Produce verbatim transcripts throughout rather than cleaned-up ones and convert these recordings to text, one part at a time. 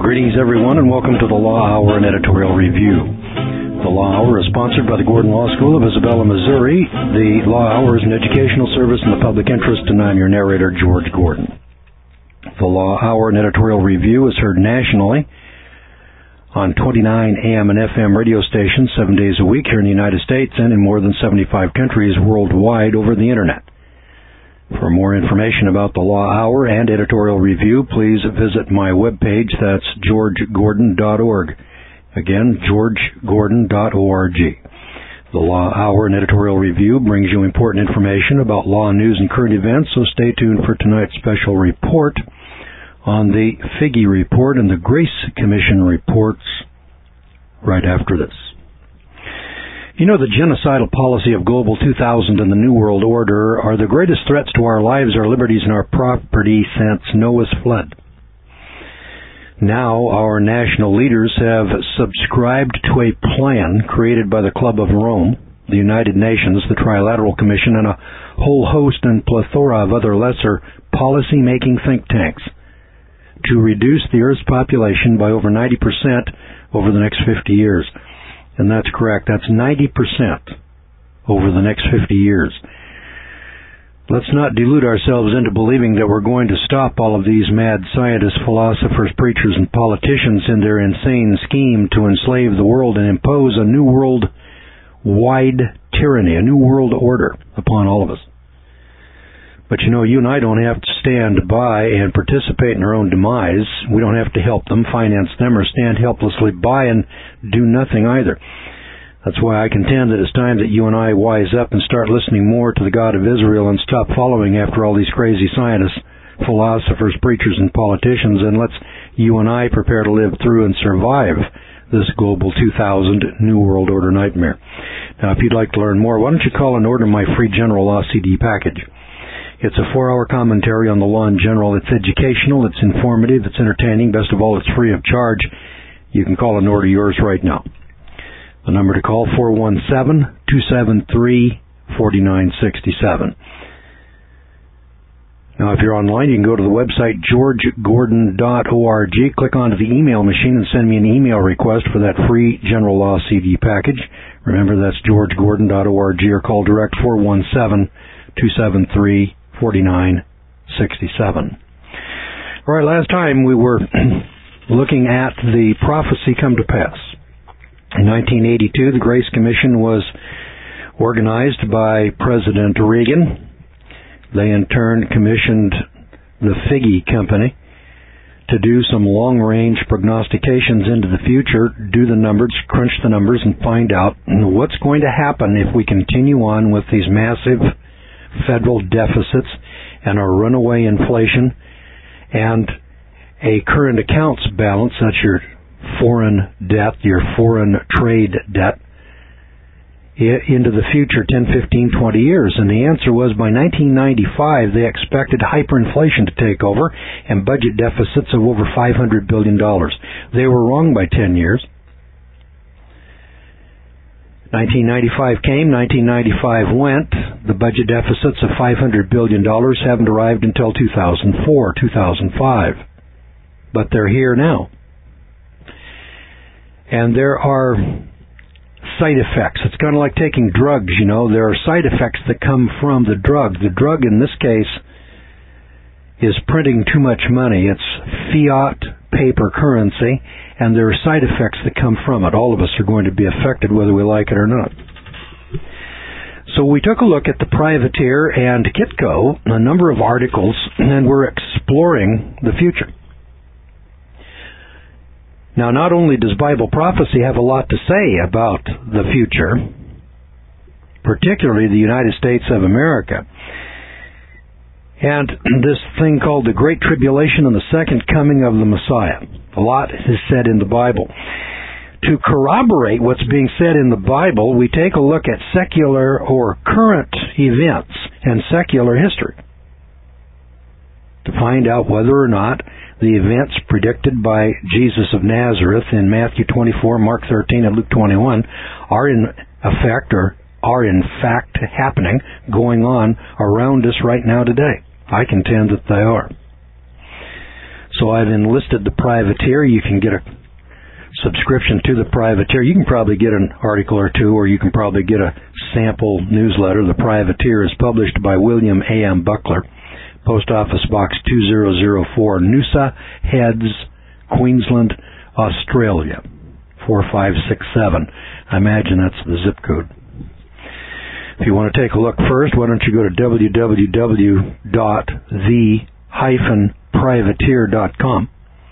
Greetings, everyone, and welcome to the Law Hour and Editorial Review. The Law Hour is sponsored by the Gordon Law School of Isabella, Missouri. The Law Hour is an educational service in the public interest, and I'm your narrator, George Gordon. The Law Hour and Editorial Review is heard nationally on twenty-nine A M and F M radio stations seven days a week here in the United States and in more than seventy-five countries worldwide over the Internet. For more information about the Law Hour and Editorial Review, please visit my webpage. That's george gordon dot org. Again, george gordon dot org. The Law Hour and Editorial Review brings you important information about law news and current events, so stay tuned for tonight's special report on the Figge Report and the Grace Commission reports right after this. You know, the genocidal policy of Global two thousand and the New World Order are the greatest threats to our lives, our liberties, and our property since Noah's flood. Now, our national leaders have subscribed to a plan created by the Club of Rome, the United Nations, the Trilateral Commission, and a whole host and plethora of other lesser policy-making think tanks to reduce the Earth's population by over ninety percent over the next fifty years. And that's correct. That's ninety percent over the next fifty years. Let's not delude ourselves into believing that we're going to stop all of these mad scientists, philosophers, preachers, and politicians in their insane scheme to enslave the world and impose a new world-wide tyranny, a new world order upon all of us. But you know, you and I don't have to stand by and participate in our own demise. We don't have to help them, finance them, or stand helplessly by and do nothing either. That's why I contend that it's time that you and I wise up and start listening more to the God of Israel and stop following after all these crazy scientists, philosophers, preachers, and politicians, and let's you and I prepare to live through and survive this Global two thousand New World Order nightmare. Now, if you'd like to learn more, why don't you call and order my free General Law C D package? It's a four-hour commentary on the law in general. It's educational, it's informative, it's entertaining. Best of all, it's free of charge. You can call and order yours right now. The number to call, four one seven, two seven three, four nine six seven. Now, if you're online, you can go to the website, george gordon dot org. Click onto the email machine and send me an email request for that free General Law C D package. Remember, that's george gordon dot org, or call direct four one seven, two seven three, four nine six seven. All right, last time we were looking at the prophecy come to pass. In nineteen eighty-two, the Grace Commission was organized by President Reagan. They in turn commissioned the Figge Company to do some long-range prognostications into the future, do the numbers, crunch the numbers, and find out what's going to happen if we continue on with these massive federal deficits and our runaway inflation and a current accounts balance, that's your foreign debt, your foreign trade debt, into the future ten, fifteen, twenty years. And the answer was by nineteen ninety-five they expected hyperinflation to take over and budget deficits of over five hundred billion dollars. They were wrong by ten years. nineteen ninety-five came, nineteen ninety-five went. The budget deficits of five hundred billion dollars haven't arrived until two thousand four, two thousand five. But they're here now. And there are side effects. It's kind of like taking drugs, you know. There are side effects that come from the drug. The drug in this case is printing too much money. It's fiat paper currency, and there are side effects that come from it. All of us are going to be affected whether we like it or not. So we took a look at the Privateer and Kitco, a number of articles, and we're exploring the future. Now, not only does Bible prophecy have a lot to say about the future, particularly the United States of America, and this thing called the Great Tribulation and the Second Coming of the Messiah. A lot is said in the Bible. To corroborate what's being said in the Bible, we take a look at secular or current events and secular history to find out whether or not the events predicted by Jesus of Nazareth in Matthew twenty-four, Mark thirteen, and Luke twenty-one are in effect or are in fact happening, going on around us right now today. I contend that they are. So I've enlisted the privateer. You can get a subscription to the privateer. You can probably get an article or two, or you can probably get a sample newsletter. The Privateer is published by William A M. Buckler, Post Office Box two thousand four, Noosa Heads, Queensland, Australia, four five six seven. I imagine that's the zip code. If you want to take a look first, why don't you go to w w w dot the dash privateer dot com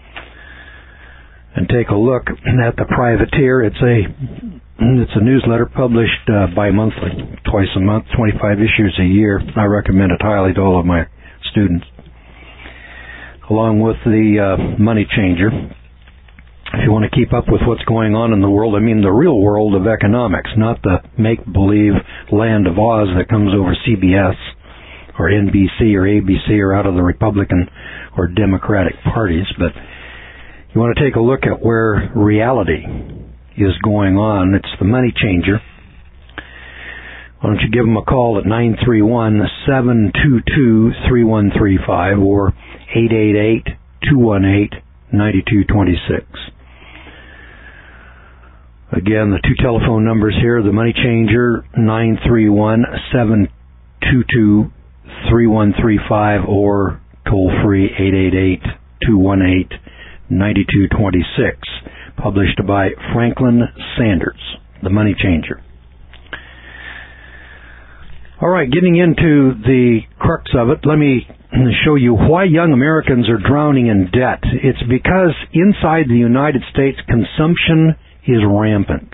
and take a look at the Privateer. It's a it's a newsletter published uh, bi-monthly, twice a month, twenty-five issues a year. I recommend it highly to all of my students, along with the uh, Money Changer. If you want to keep up with what's going on in the world, I mean the real world of economics, not the make-believe land of Oz that comes over C B S or N B C or A B C or out of the Republican or Democratic parties, but you want to take a look at where reality is going on. It's the Money Changer. Why don't you give them a call at nine three one, seven two two, three one three five or eight eight eight, two one eight, nine two two six. Again, the two telephone numbers here, the Money Changer, nine three one, seven two two, three one three five or toll free eight eight eight, two one eight, nine two two six, published by Franklin Sanders, the Money Changer. All right, getting into the crux of it, let me show you why young Americans are drowning in debt. It's because inside the United States, consumption is rampant.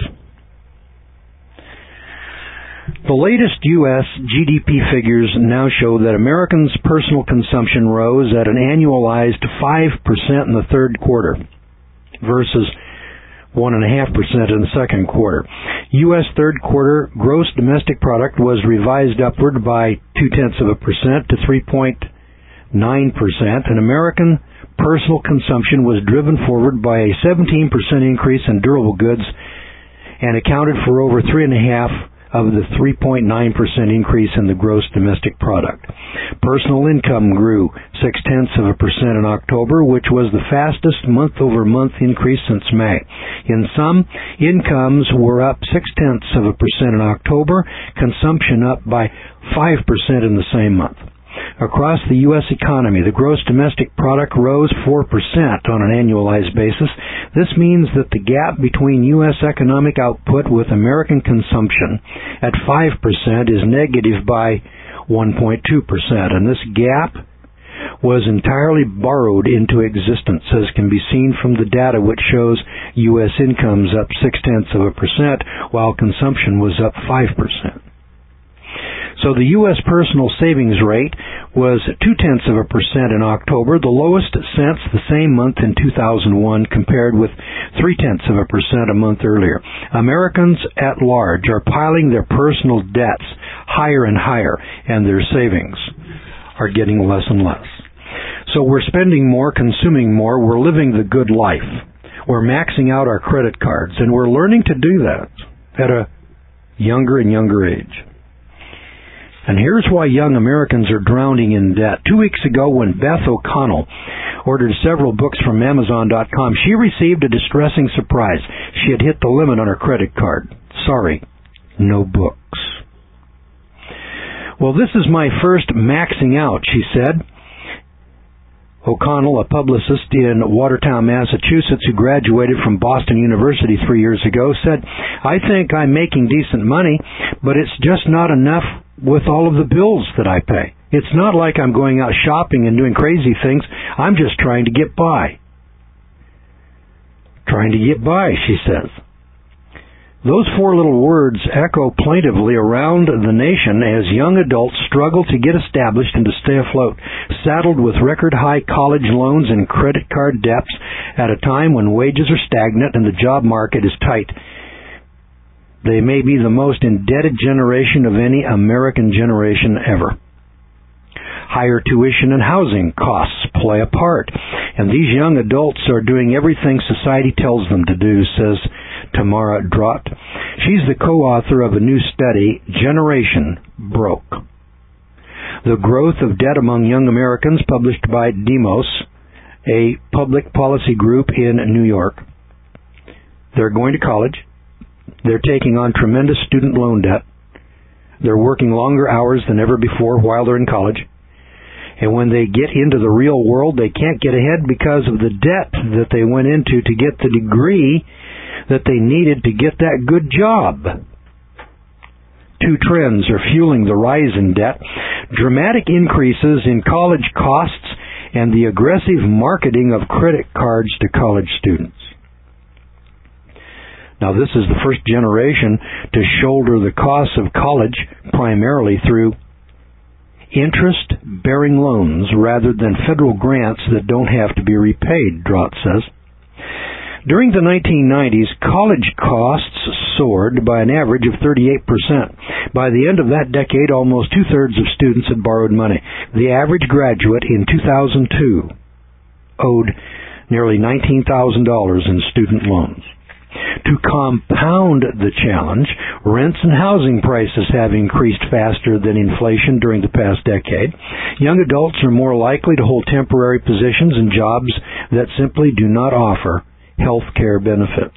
The latest U S G D P figures now show that Americans' personal consumption rose at an annualized five percent in the third quarter versus one point five percent in the second quarter. U S third quarter gross domestic product was revised upward by two-tenths of a percent to three point nine percent, and American personal consumption was driven forward by a seventeen percent increase in durable goods and accounted for over three and a half of the three point nine percent increase in the gross domestic product. Personal income grew six-tenths of a percent in October, which was the fastest month-over-month increase since May. In sum, incomes were up six-tenths of a percent in October, consumption up by five percent in the same month. Across the U S economy, the gross domestic product rose four percent on an annualized basis. This means that the gap between U S economic output with American consumption at five percent is negative by one point two percent, and this gap was entirely borrowed into existence, as can be seen from the data which shows U S incomes up six-tenths of a percent while consumption was up five percent. So the U S personal savings rate was two-tenths of a percent in October, the lowest since the same month in two thousand one, compared with three-tenths of a percent a month earlier. Americans at large are piling their personal debts higher and higher, and their savings are getting less and less. So we're spending more, consuming more, we're living the good life. We're maxing out our credit cards, and we're learning to do that at a younger and younger age. And here's why young Americans are drowning in debt. Two weeks ago, when Beth O'Connell ordered several books from Amazon dot com, she received a distressing surprise. She had hit the limit on her credit card. Sorry, no books. Well, this is my first maxing out, she said. O'Connell, a publicist in Watertown, Massachusetts, who graduated from Boston University three years ago, said, I think I'm making decent money, but it's just not enough with all of the bills that I pay. It's not like I'm going out shopping and doing crazy things. I'm just trying to get by. Trying to get by, she says. Those four little words echo plaintively around the nation as young adults struggle to get established and to stay afloat, saddled with record-high college loans and credit card debts at a time when wages are stagnant and the job market is tight. They may be the most indebted generation of any American generation ever. Higher tuition and housing costs play a part, and these young adults are doing everything society tells them to do, says Tamara Drott. She's the co-author of a new study, Generation Broke. The Growth of Debt Among Young Americans, published by Demos, a public policy group in New York. They're going to college. They're taking on tremendous student loan debt. They're working longer hours than ever before while they're in college. And when they get into the real world, they can't get ahead because of the debt that they went into to get the degree that they needed to get that good job. Two trends are fueling the rise in debt: dramatic increases in college costs and the aggressive marketing of credit cards to college students. Now, this is the first generation to shoulder the costs of college primarily through interest-bearing loans rather than federal grants that don't have to be repaid, Drott says. During the nineteen nineties, college costs soared by an average of thirty-eight percent. By the end of that decade, almost two-thirds of students had borrowed money. The average graduate in two thousand two owed nearly nineteen thousand dollars in student loans. To compound the challenge, rents and housing prices have increased faster than inflation during the past decade. Young adults are more likely to hold temporary positions in jobs that simply do not offer health care benefits.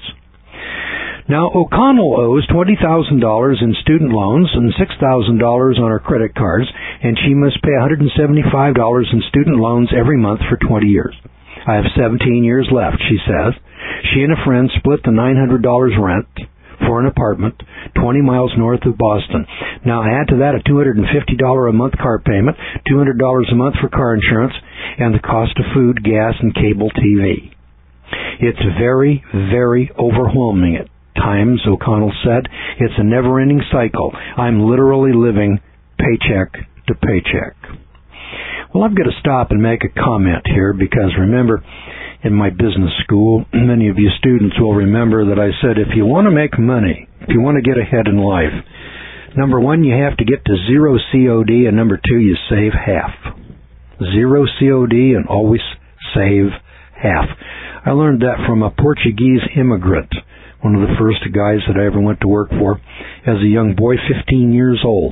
Now, O'Connell owes twenty thousand dollars in student loans and six thousand dollars on her credit cards, and she must pay one hundred seventy-five dollars in student loans every month for twenty years. I have seventeen years left, she says. She and a friend split the nine hundred dollars rent for an apartment twenty miles north of Boston. Now add to that a two hundred fifty dollars a month car payment, two hundred dollars a month for car insurance, and the cost of food, gas, and cable T V. It's very, very overwhelming at times, O'Connell said. It's a never-ending cycle. I'm literally living paycheck to paycheck. Well, I've got to stop and make a comment here because, remember, in my business school, many of you students will remember that I said if you want to make money, if you want to get ahead in life, number one, you have to get to zero C O D, and number two, you save half. Zero C O D and always save half. I learned that from a Portuguese immigrant, one of the first guys that I ever went to work for, as a young boy, fifteen years old.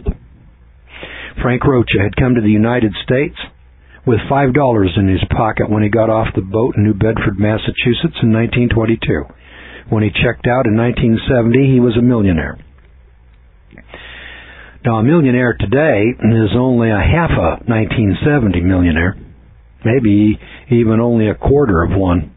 Frank Rocha had come to the United States with five dollars in his pocket when he got off the boat in New Bedford, Massachusetts in nineteen twenty-two. When he checked out in nineteen seventy, he was a millionaire. Now, a millionaire today is only a half a nineteen seventy millionaire, maybe even only a quarter of one.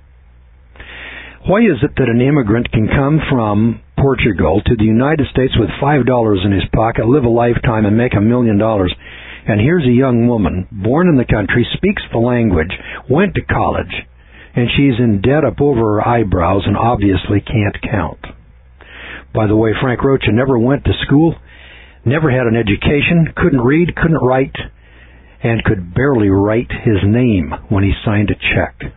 Why is it that an immigrant can come from Portugal to the United States with five dollars in his pocket, live a lifetime, and make a million dollars? And here's a young woman, born in the country, speaks the language, went to college, and she's in debt up over her eyebrows and obviously can't count. By the way, Frank Rocha never went to school, never had an education, couldn't read, couldn't write, and could barely write his name when he signed a check.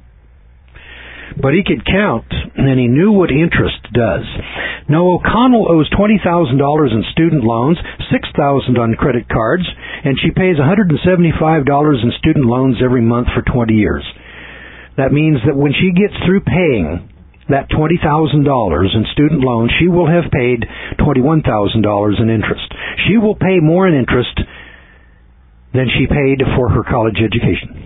But he could count, and he knew what interest does. Now, O'Connell owes twenty thousand dollars in student loans, six thousand dollars on credit cards, and she pays one hundred seventy-five dollars in student loans every month for twenty years. That means that when she gets through paying that twenty thousand dollars in student loans, she will have paid twenty-one thousand dollars in interest. She will pay more in interest than she paid for her college education.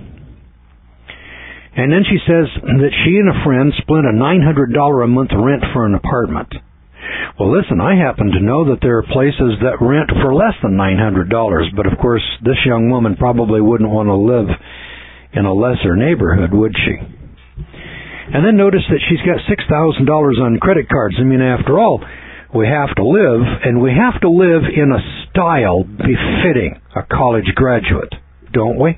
And then she says that she and a friend split a nine hundred dollars a month rent for an apartment. Well, listen, I happen to know that there are places that rent for less than nine hundred dollars, but of course this young woman probably wouldn't want to live in a lesser neighborhood, would she? And then notice that she's got six thousand dollars on credit cards. I mean, after all, we have to live, and we have to live in a style befitting a college graduate, don't we?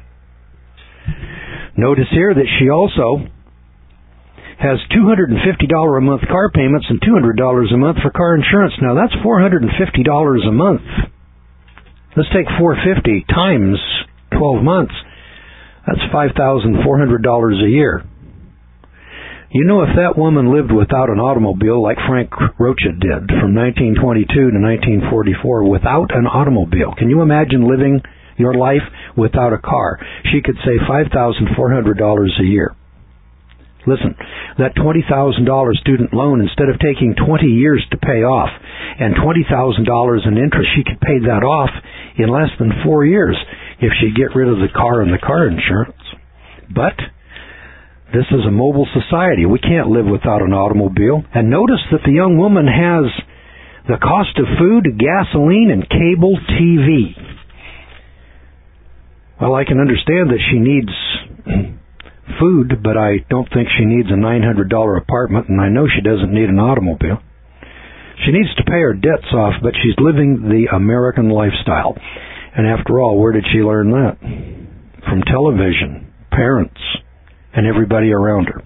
Notice here that she also has two hundred fifty dollars a month car payments and two hundred dollars a month for car insurance. Now, that's four hundred fifty dollars a month. Let's take four hundred fifty times twelve months. That's five thousand four hundred dollars a year. You know, if that woman lived without an automobile like Frank Rocha did from nineteen twenty-two to nineteen forty-four without an automobile, can you imagine living your life without a car? She could save five thousand four hundred dollars a year. Listen, that twenty thousand dollars student loan, instead of taking twenty years to pay off and twenty thousand dollars in interest, she could pay that off in less than four years if she get rid of the car and the car insurance. But This is a mobile society. We can't live without an automobile. And notice that the young woman has the cost of food, gasoline, and cable T V. Well, I can understand that she needs food, but I don't think she needs a nine hundred dollars apartment, and I know she doesn't need an automobile. She needs to pay her debts off, but she's living the American lifestyle. And after all, where did she learn that? From television, parents, and everybody around her.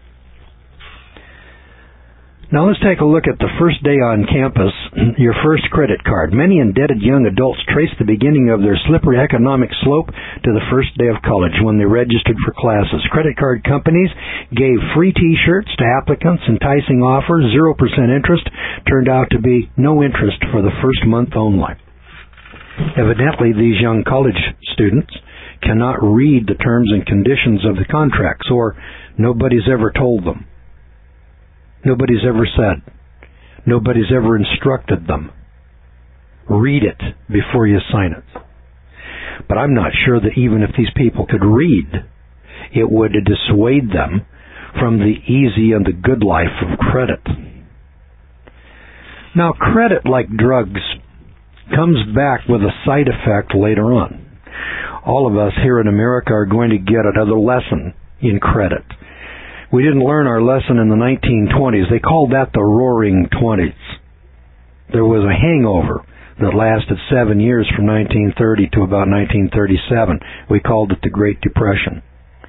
Now let's take a look at the first day on campus, your first credit card. Many indebted young adults trace the beginning of their slippery economic slope to the first day of college when they registered for classes. Credit card companies gave free t-shirts to applicants, enticing offers, zero percent interest, turned out to be no interest for the first month only. Evidently, these young college students cannot read the terms and conditions of the contracts, or nobody's ever told them. Nobody's ever said. Nobody's ever instructed them. Read it before you sign it. But I'm not sure that even if these people could read, it would dissuade them from the easy and the good life of credit. Now, credit, like drugs, comes back with a side effect later on. All of us here in America are going to get another lesson in credit. We didn't learn our lesson in the nineteen twenties. They called that the Roaring Twenties. There was a hangover that lasted seven years from nineteen thirty to about nineteen thirty-seven. We called it the Great Depression.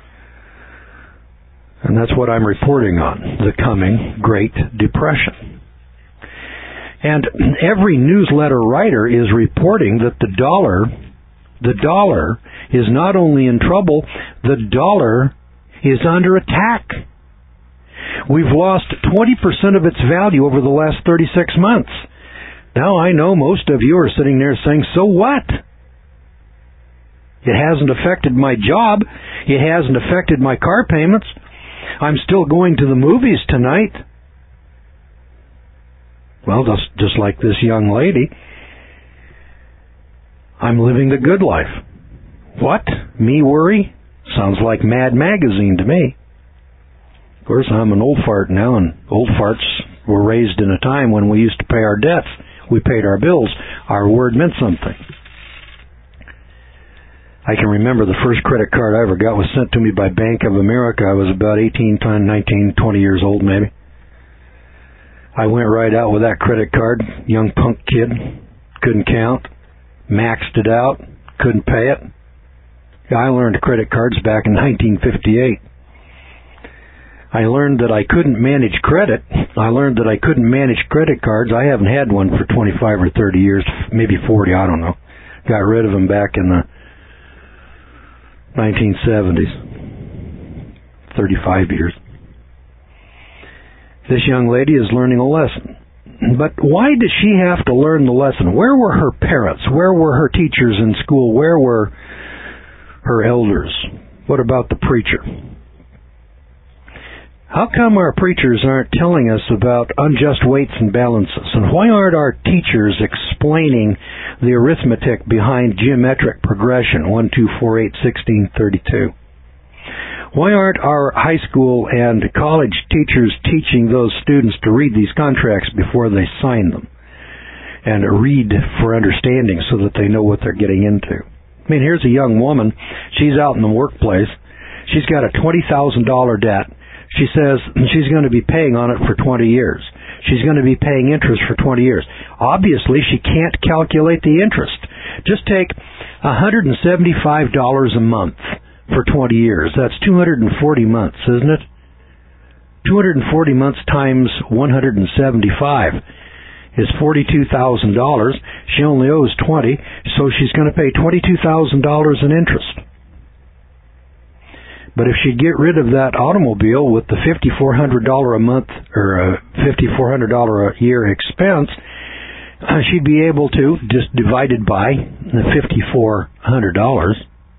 And that's what I'm reporting on, the coming Great Depression. And every newsletter writer is reporting that the dollar, the dollar is not only in trouble, the dollar is under attack. We've lost twenty percent of its value over the last thirty-six months. Now I know most of you are sitting there saying, so what? It hasn't affected my job. It hasn't affected my car payments. I'm still going to the movies tonight. Well, just, just like this young lady, I'm living the good life. What? Me worry? Sounds like Mad Magazine to me. Of course, I'm an old fart now, and old farts were raised in a time when we used to pay our debts. We paid our bills. Our word meant something. I can remember the first credit card I ever got was sent to me by Bank of America. I was about eighteen, nineteen, twenty years old maybe. I went right out with that credit card. Young punk kid. Couldn't count. Maxed it out. Couldn't pay it. I learned credit cards back in nineteen fifty-eight. I learned that I couldn't manage credit. I learned that I couldn't manage credit cards. I haven't had one for twenty-five or thirty years, maybe forty, I don't know. Got rid of them back in the nineteen seventies. thirty-five years. This young lady is learning a lesson. But why does she have to learn the lesson? Where were her parents? Where were her teachers in school? Where were her elders? What about the preacher? How come our preachers aren't telling us about unjust weights and balances? And why aren't our teachers explaining the arithmetic behind geometric progression, one, two, four, eight, sixteen, thirty-two? Why aren't our high school and college teachers teaching those students to read these contracts before they sign them? And read for understanding so that they know what they're getting into? I mean, here's a young woman. She's out in the workplace. She's got a twenty thousand dollars debt. She says she's going to be paying on it for twenty years. She's going to be paying interest for twenty years. Obviously, she can't calculate the interest. Just take one hundred seventy-five dollars a month for twenty years. That's two hundred forty months, isn't it? two hundred forty months times one hundred seventy-five is forty-two thousand dollars. She only owes twenty, so she's going to pay twenty-two thousand dollars in interest. But if she get rid of that automobile with the five thousand four hundred dollars a month or five thousand four hundred dollars a year expense, uh, she'd be able to, just divided by the five thousand four hundred dollars,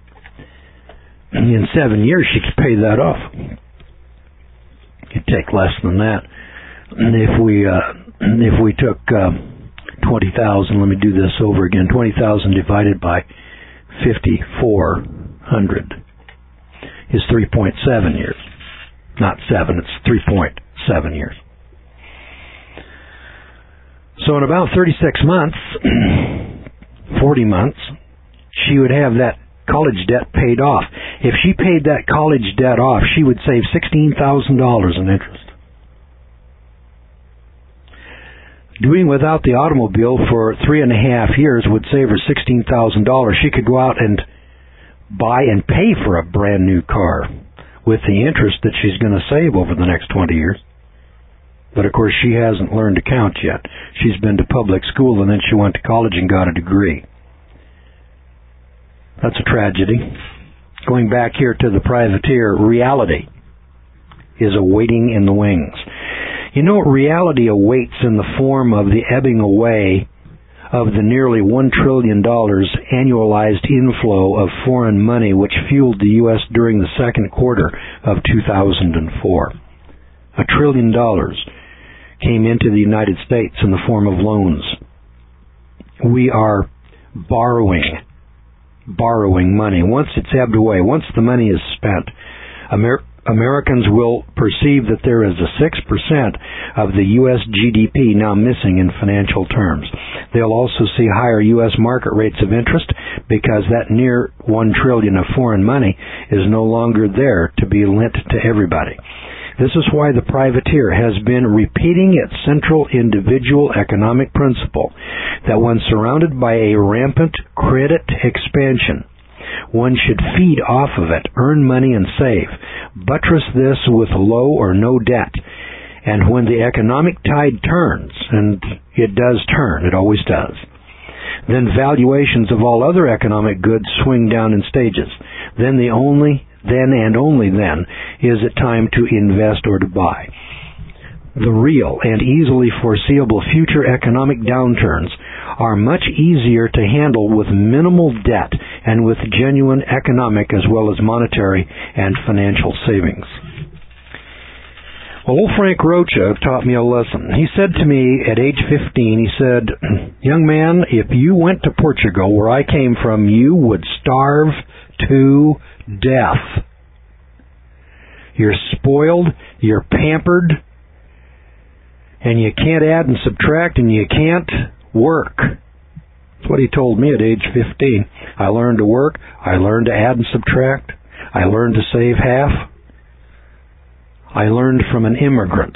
in seven years she could pay that off. It'd take less than that. And if we uh, if we took uh, twenty thousand, let me do this over again. Twenty thousand divided by five thousand four hundred is three point seven years. Not seven, it's three point seven years. So in about thirty-six months, forty months, she would have that college debt paid off. If she paid that college debt off, she would save sixteen thousand dollars in interest. Doing without the automobile for three and a half years would save her sixteen thousand dollars. She could go out and buy and pay for a brand new car with the interest that she's going to save over the next twenty years. But of course she hasn't learned to count yet. She's been to public school and then she went to college and got a degree. That's a tragedy. Going back here to the privateer, reality is awaiting in the wings. You know, reality awaits in the form of the ebbing away of the nearly one trillion dollars annualized inflow of foreign money which fueled the U S during the second quarter of two thousand four. A trillion dollars came into the United States in the form of loans. We are borrowing, borrowing money. Once it's ebbed away, once the money is spent, Amer- Americans will perceive that there is a six percent of the U S G D P now missing in financial terms. They'll also see higher U S market rates of interest because that near one trillion dollars of foreign money is no longer there to be lent to everybody. This is why the privateer has been repeating its central individual economic principle that when surrounded by a rampant credit expansion, one should feed off of it, earn money and save, buttress this with low or no debt, and when the economic tide turns, and it does turn, it always does, then valuations of all other economic goods swing down in stages. Then the only Then and only then is it time to invest or to buy. The real and easily foreseeable future economic downturns are much easier to handle with minimal debt and with genuine economic as well as monetary and financial savings. Well, old Frank Rocha taught me a lesson. He said to me at age fifteen, he said, "Young man, if you went to Portugal, where I came from, you would starve to death. You're spoiled, you're pampered, and you can't add and subtract, and you can't work." That's what he told me at age fifteen. I learned to work, I learned to add and subtract, I learned to save half. I learned from an immigrant.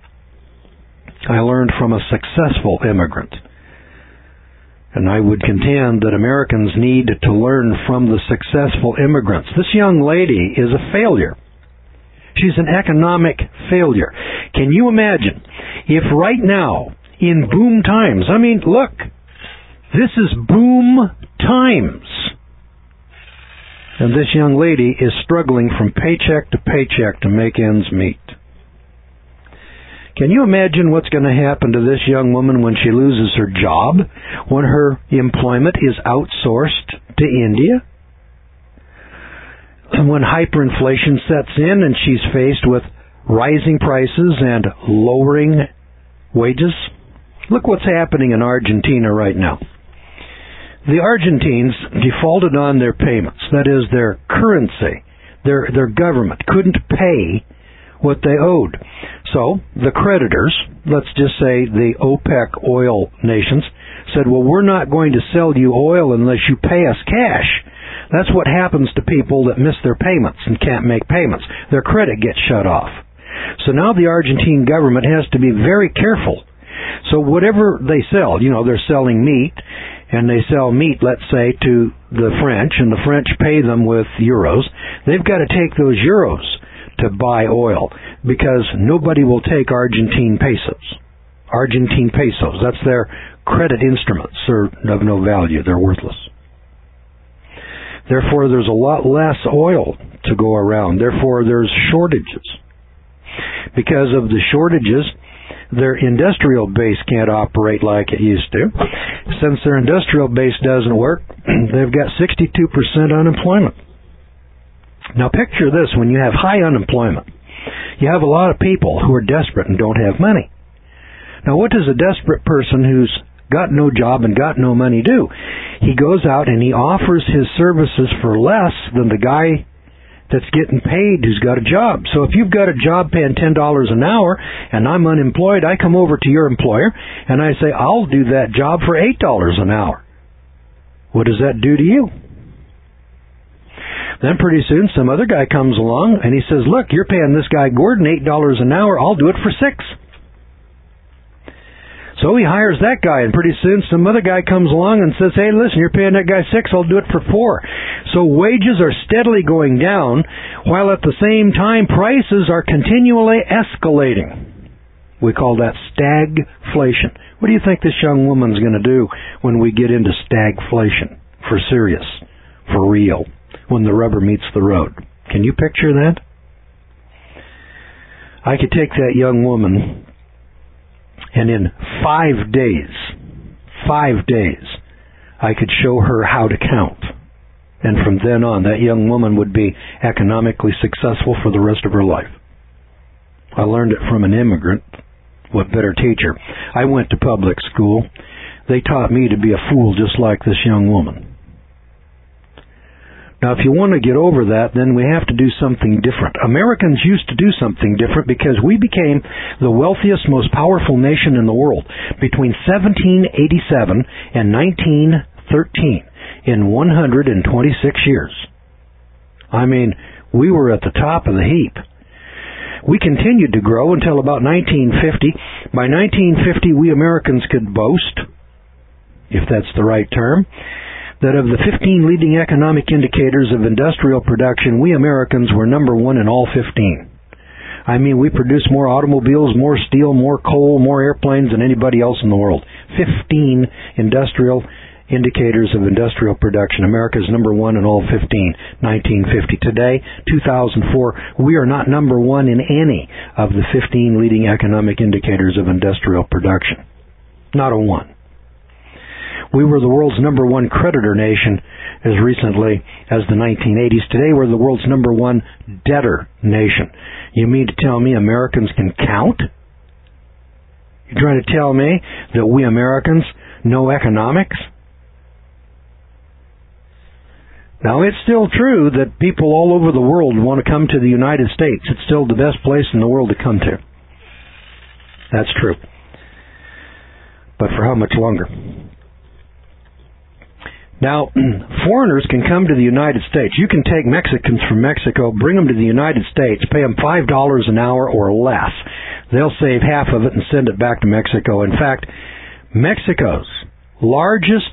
I learned from a successful immigrant. And I would contend that Americans need to learn from the successful immigrants. This young lady is a failure. She's an economic failure. Can you imagine if right now, in boom times, I mean, look, this is boom times, and this young lady is struggling from paycheck to paycheck to make ends meet. Can you imagine what's going to happen to this young woman when she loses her job, when her employment is outsourced to India? When hyperinflation sets in and she's faced with rising prices and lowering wages? Look what's happening in Argentina right now. The Argentines defaulted on their payments. That is, their currency, their their government couldn't pay what they owed. So the creditors, let's just say the OPEC oil nations, said, well, we're not going to sell you oil unless you pay us cash. That's what happens to people that miss their payments and can't make payments. Their credit gets shut off. So now the Argentine government has to be very careful. So whatever they sell, you know, they're selling meat, and they sell meat, let's say, to the French, and the French pay them with euros. They've got to take those euros to buy oil because nobody will take Argentine pesos. Argentine pesos, that's their credit instruments. They're of no value. They're worthless. Therefore, there's a lot less oil to go around. Therefore, there's shortages. Because of the shortages, their industrial base can't operate like it used to. Since their industrial base doesn't work, they've got sixty-two percent unemployment. Now picture this, when you have high unemployment, you have a lot of people who are desperate and don't have money. Now what does a desperate person who's got no job and got no money do? He goes out and he offers his services for less than the guy that's getting paid who's got a job. So if you've got a job paying ten dollars an hour and I'm unemployed, I come over to your employer and I say, I'll do that job for eight dollars an hour. What does that do to you? Then pretty soon some other guy comes along and he says, look, you're paying this guy Gordon eight dollars an hour, I'll do it for six. So he hires that guy, and pretty soon some other guy comes along and says, hey, listen, you're paying that guy six, I'll do it for four. So wages are steadily going down, while at the same time prices are continually escalating. We call that stagflation. What do you think this young woman's going to do when we get into stagflation? For serious, for real, when the rubber meets the road. Can you picture that? I could take that young woman, and in five days, five days, I could show her how to count. And from then on, that young woman would be economically successful for the rest of her life. I learned it from an immigrant. What better teacher? I went to public school. They taught me to be a fool just like this young woman. Now, if you want to get over that, then we have to do something different. Americans used to do something different because we became the wealthiest, most powerful nation in the world between seventeen eighty-seven and nineteen thirteen in one hundred twenty-six years. I mean, we were at the top of the heap. We continued to grow until about nineteen fifty. By nineteen fifty, we Americans could boast, if that's the right term, that of the fifteen leading economic indicators of industrial production, we Americans were number one in all fifteen. I mean, we produce more automobiles, more steel, more coal, more airplanes than anybody else in the world. fifteen industrial indicators of industrial production. America's number one in all fifteen, nineteen fifty. Today, two thousand four, we are not number one in any of the fifteen leading economic indicators of industrial production. Not a one. We were the world's number one creditor nation as recently as the nineteen eighties. Today we're the world's number one debtor nation. You mean to tell me Americans can count? You're trying to tell me that we Americans know economics? Now, it's still true that people all over the world want to come to the United States. It's still the best place in the world to come to. That's true. But for how much longer? Now, foreigners can come to the United States. You can take Mexicans from Mexico, bring them to the United States, pay them five dollars an hour or less. They'll save half of it and send it back to Mexico. In fact, Mexico's largest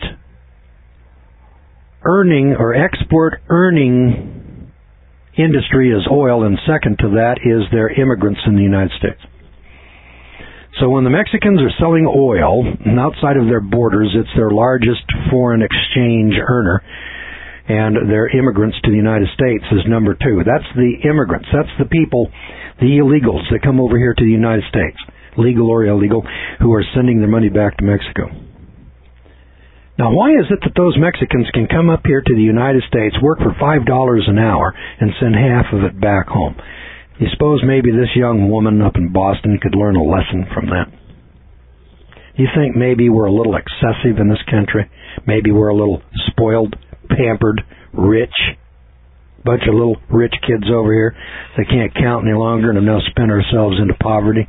earning or export earning industry is oil, and second to that is their immigrants in the United States. So when the Mexicans are selling oil outside of their borders, it's their largest foreign exchange earner, and their immigrants to the United States is number two. That's the immigrants. That's the people, the illegals that come over here to the United States, legal or illegal, who are sending their money back to Mexico. Now, why is it that those Mexicans can come up here to the United States, work for five dollars an hour, and send half of it back home? You suppose maybe this young woman up in Boston could learn a lesson from that? You think maybe we're a little excessive in this country? Maybe we're a little spoiled, pampered, rich? Bunch of little rich kids over here that can't count any longer and have now spent ourselves into poverty.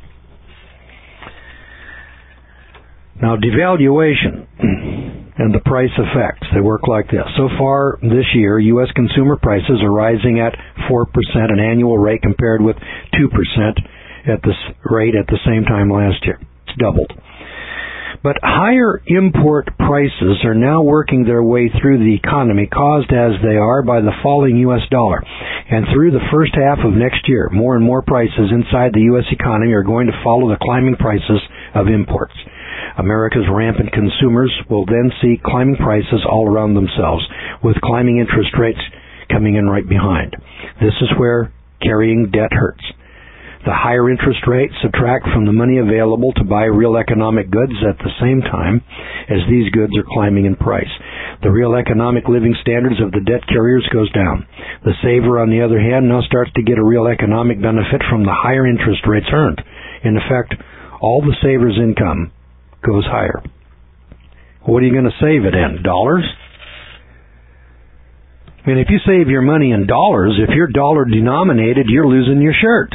Now, devaluation and the price effects, they work like this. So far this year, U S consumer prices are rising at four percent, an annual rate, compared with two percent at this rate at the same time last year. It's doubled. But higher import prices are now working their way through the economy, caused as they are by the falling U S dollar. And through the first half of next year, more and more prices inside the U S economy are going to follow the climbing prices of imports. America's rampant consumers will then see climbing prices all around themselves, with climbing interest rates coming in right behind. This is where carrying debt hurts. The higher interest rates subtract from the money available to buy real economic goods at the same time as these goods are climbing in price. The real economic living standards of the debt carriers goes down. The saver, on the other hand, now starts to get a real economic benefit from the higher interest rates earned. In effect, all the saver's income goes higher. What are you going to save it in? Dollars? I mean, if you save your money in dollars, if you're dollar denominated, you're losing your shirt.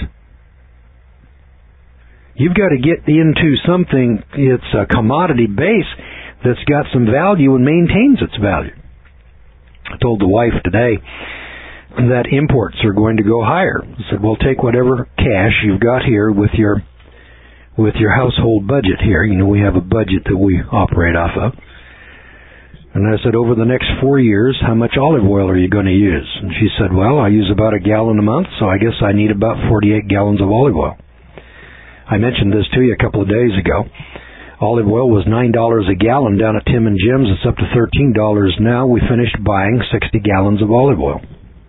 You've got to get into something, it's a commodity base that's got some value and maintains its value. I told the wife today that imports are going to go higher. I said, well, take whatever cash you've got here with your with your household budget here. You know, we have a budget that we operate off of. And I said, over the next four years, how much olive oil are you going to use? And she said, well, I use about a gallon a month, so I guess I need about forty-eight gallons of olive oil. I mentioned this to you a couple of days ago. Olive oil was nine dollars a gallon down at Tim and Jim's. It's up to thirteen dollars now. We finished buying sixty gallons of olive oil.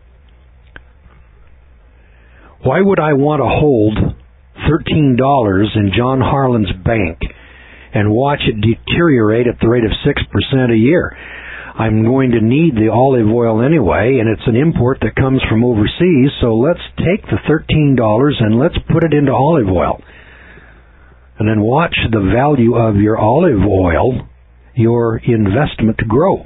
Why would I want to hold thirteen dollars in John Harlan's bank and watch it deteriorate at the rate of six percent a year? I'm going to need the olive oil anyway, and it's an import that comes from overseas, so let's take the thirteen dollars and let's put it into olive oil. And then watch the value of your olive oil, your investment, grow.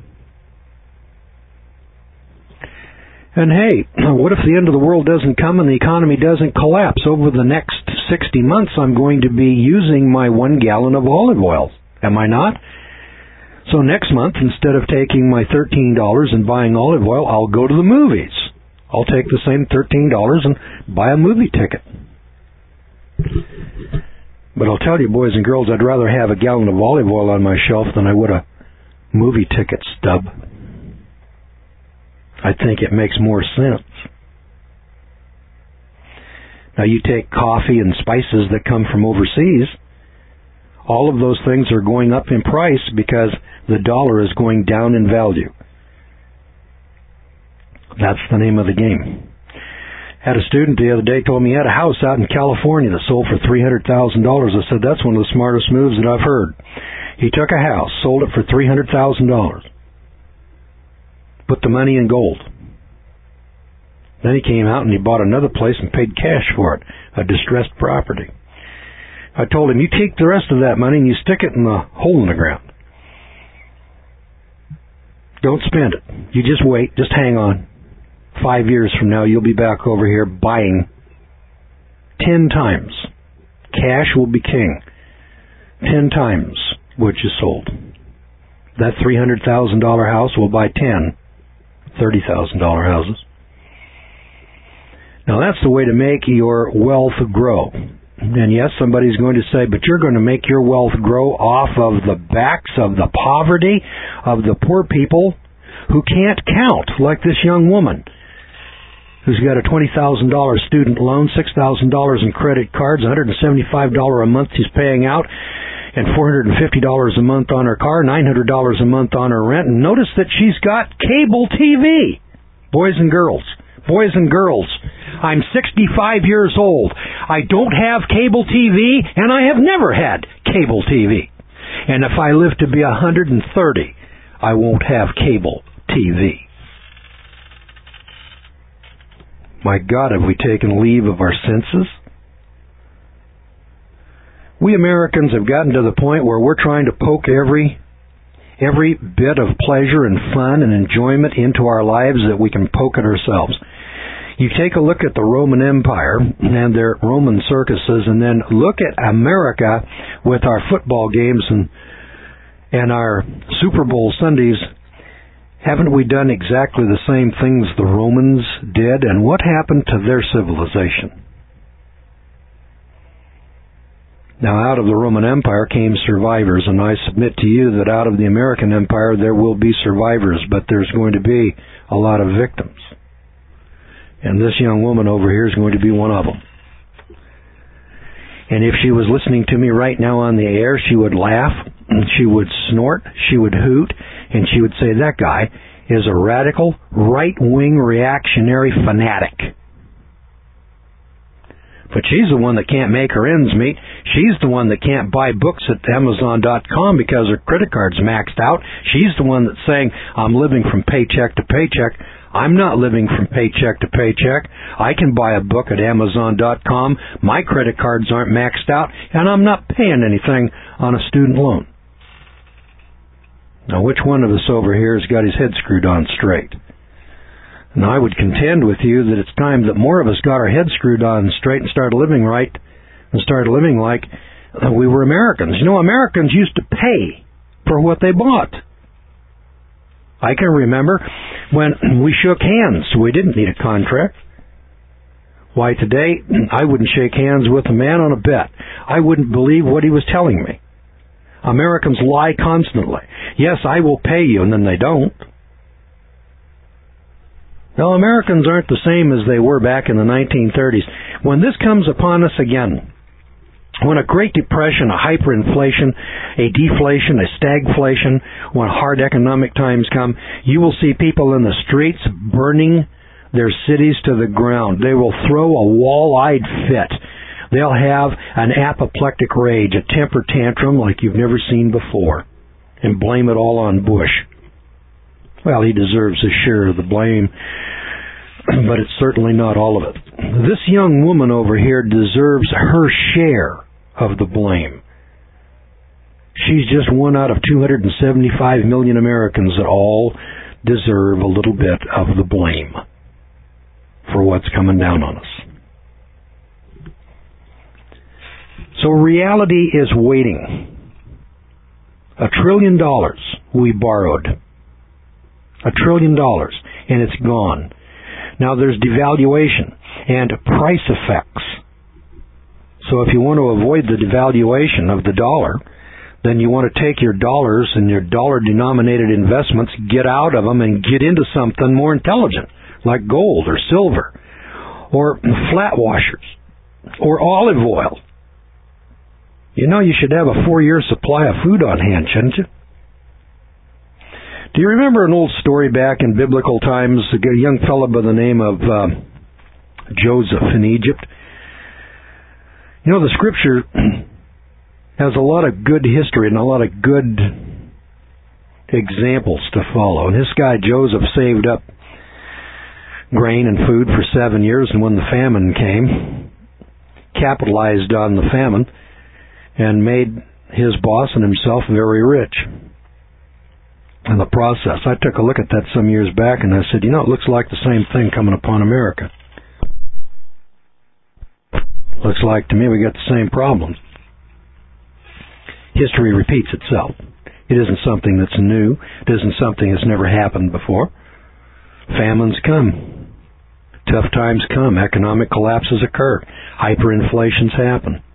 And hey, what if the end of the world doesn't come and the economy doesn't collapse? Over the next sixty months, I'm going to be using my one gallon of olive oil. Am I not? So next month, instead of taking my thirteen dollars and buying olive oil, I'll go to the movies. I'll take the same thirteen dollars and buy a movie ticket. But I'll tell you, boys and girls, I'd rather have a gallon of olive oil on my shelf than I would a movie ticket stub. I think it makes more sense. Now, you take coffee and spices that come from overseas, all of those things are going up in price because the dollar is going down in value. That's the name of the game. Had a student the other day told me he had a house out in California that sold for three hundred thousand dollars. I said, that's one of the smartest moves that I've heard. He took a house, sold it for three hundred thousand dollars. Put the money in gold. Then he came out and he bought another place and paid cash for it, a distressed property. I told him, you take the rest of that money and you stick it in the hole in the ground. Don't spend it. You just wait, just hang on. Five years from now, you'll be back over here buying ten times. Cash will be king. Ten times what you sold. That three hundred thousand dollars house will buy ten thirty thousand dollars houses. Now, that's the way to make your wealth grow. And yes, somebody's going to say, but you're going to make your wealth grow off of the backs of the poverty of the poor people who can't count, like this young woman who's got a twenty thousand dollars student loan, six thousand dollars in credit cards, one hundred seventy-five dollars a month she's paying out, and four hundred fifty dollars a month on her car, nine hundred dollars a month on her rent. And notice that she's got cable T V. Boys and girls, boys and girls, I'm sixty-five years old. I don't have cable T V, and I have never had cable T V. And if I live to be one hundred thirty, I won't have cable T V. My God, have we taken leave of our senses? We Americans have gotten to the point where we're trying to poke every every bit of pleasure and fun and enjoyment into our lives that we can poke at ourselves. You take a look at the Roman Empire and their Roman circuses, and then look at America with our football games and and our Super Bowl Sundays. Haven't we done exactly the same things the Romans did? And what happened to their civilization? Now, out of the Roman Empire came survivors, and I submit to you that out of the American Empire there will be survivors, but there's going to be a lot of victims. And this young woman over here is going to be one of them. And if she was listening to me right now on the air, she would laugh, and she would snort, she would hoot, and she would say, that guy is a radical, right-wing, reactionary fanatic. But she's the one that can't make her ends meet. She's the one that can't buy books at Amazon dot com because her credit card's maxed out. She's the one that's saying, I'm living from paycheck to paycheck. I'm not living from paycheck to paycheck. I can buy a book at Amazon dot com. My credit cards aren't maxed out, and I'm not paying anything on a student loan. Now, which one of us over here has got his head screwed on straight? And I would contend with you that it's time that more of us got our heads screwed on straight and started living right and started living like we were Americans. You know, Americans used to pay for what they bought. I can remember when we shook hands. We didn't need a contract. Why, today, I wouldn't shake hands with a man on a bet. I wouldn't believe what he was telling me. Americans lie constantly. Yes, I will pay you, and then they don't. Now, Americans aren't the same as they were back in the nineteen thirties. When this comes upon us again, when a Great Depression, a hyperinflation, a deflation, a stagflation, when hard economic times come, you will see people in the streets burning their cities to the ground. They will throw a wall-eyed fit. They'll have an apoplectic rage, a temper tantrum like you've never seen before, and blame it all on Bush. Well, he deserves a share of the blame, but it's certainly not all of it. This young woman over here deserves her share of the blame. She's just one out of two hundred seventy-five million Americans that all deserve a little bit of the blame for what's coming down on us. So reality is waiting. A trillion dollars we borrowed. A trillion dollars, and it's gone. Now there's devaluation and price effects. So if you want to avoid the devaluation of the dollar, then you want to take your dollars and your dollar-denominated investments, get out of them and get into something more intelligent, like gold or silver, or flat washers, or olive oil. You know, you should have a four-year supply of food on hand, shouldn't you? Do you remember an old story back in biblical times, a young fellow by the name of uh, Joseph in Egypt? You know, the Scripture has a lot of good history and a lot of good examples to follow. And this guy, Joseph, saved up grain and food for seven years, and when the famine came, capitalized on the famine and made his boss and himself very rich in the process. I took a look at that some years back, and I said, you know, it looks like the same thing coming upon America. Looks like to me we got the same problems. History repeats itself. It isn't something that's new. It isn't something that's never happened before. Famines come. Tough times come. Economic collapses occur. Hyperinflations happen.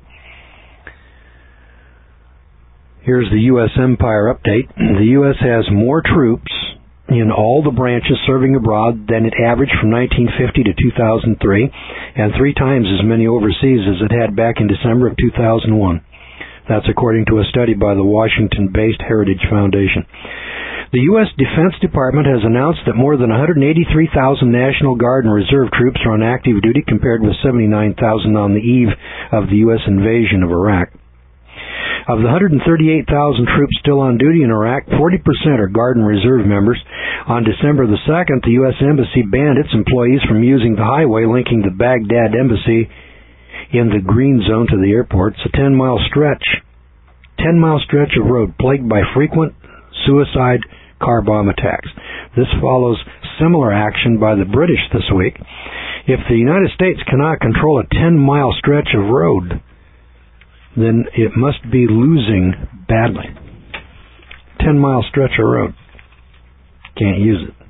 Here's the U S Empire update. The U S has more troops in all the branches serving abroad than it averaged from nineteen fifty to two thousand three, and three times as many overseas as it had back in December of two thousand one. That's according to a study by the Washington-based Heritage Foundation. The U S Defense Department has announced that more than one hundred eighty-three thousand National Guard and Reserve troops are on active duty, compared with seventy-nine thousand on the eve of the U S invasion of Iraq. Of the one hundred thirty-eight thousand troops still on duty in Iraq, forty percent are Guard and Reserve members. On December the second, the U S Embassy banned its employees from using the highway linking the Baghdad Embassy in the Green Zone to the airport. It's a ten-mile stretch. ten-mile stretch of road plagued by frequent suicide car bomb attacks. This follows similar action by the British this week. If the United States cannot control a ten-mile stretch of road, then it must be losing badly. ten-mile stretch of road. Can't use it.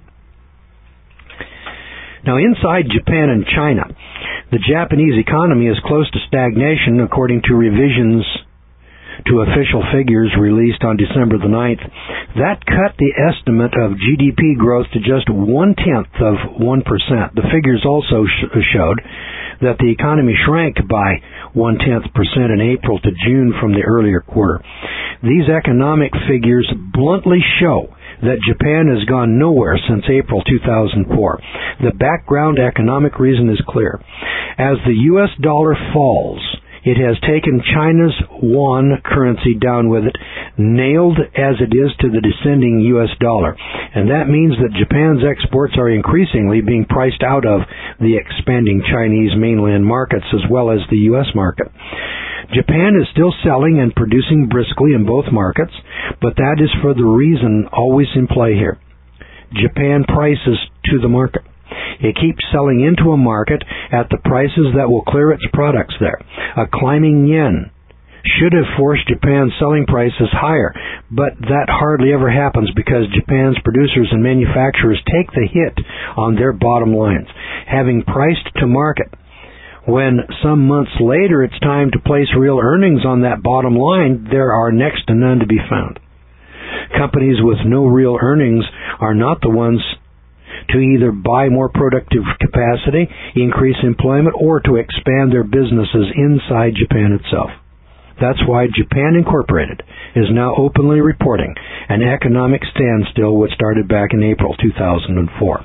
Now, inside Japan and China, the Japanese economy is close to stagnation, according to revisions to official figures released on December the ninth. That cut the estimate of G D P growth to just one-tenth of one percent. The figures also sh- showed that the economy shrank by one-tenth percent in April to June from the earlier quarter. These economic figures bluntly show that Japan has gone nowhere since April two thousand four. The background economic reason is clear. As the U S dollar falls, it has taken China's yuan currency down with it, nailed as it is to the descending U S dollar. And that means that Japan's exports are increasingly being priced out of the expanding Chinese mainland markets as well as the U S market. Japan is still selling and producing briskly in both markets, but that is for the reason always in play here. Japan prices to the market. It keeps selling into a market at the prices that will clear its products there. A climbing yen should have forced Japan's selling prices higher, but that hardly ever happens because Japan's producers and manufacturers take the hit on their bottom lines, having priced to market. When some months later it's time to place real earnings on that bottom line, there are next to none to be found. Companies with no real earnings are not the ones to either buy more productive capacity, increase employment, or to expand their businesses inside Japan itself. That's why Japan Incorporated is now openly reporting an economic standstill which started back in April two thousand four.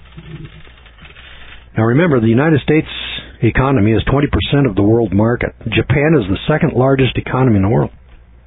Now remember, the United States economy is twenty percent of the world market. Japan is the second largest economy in the world.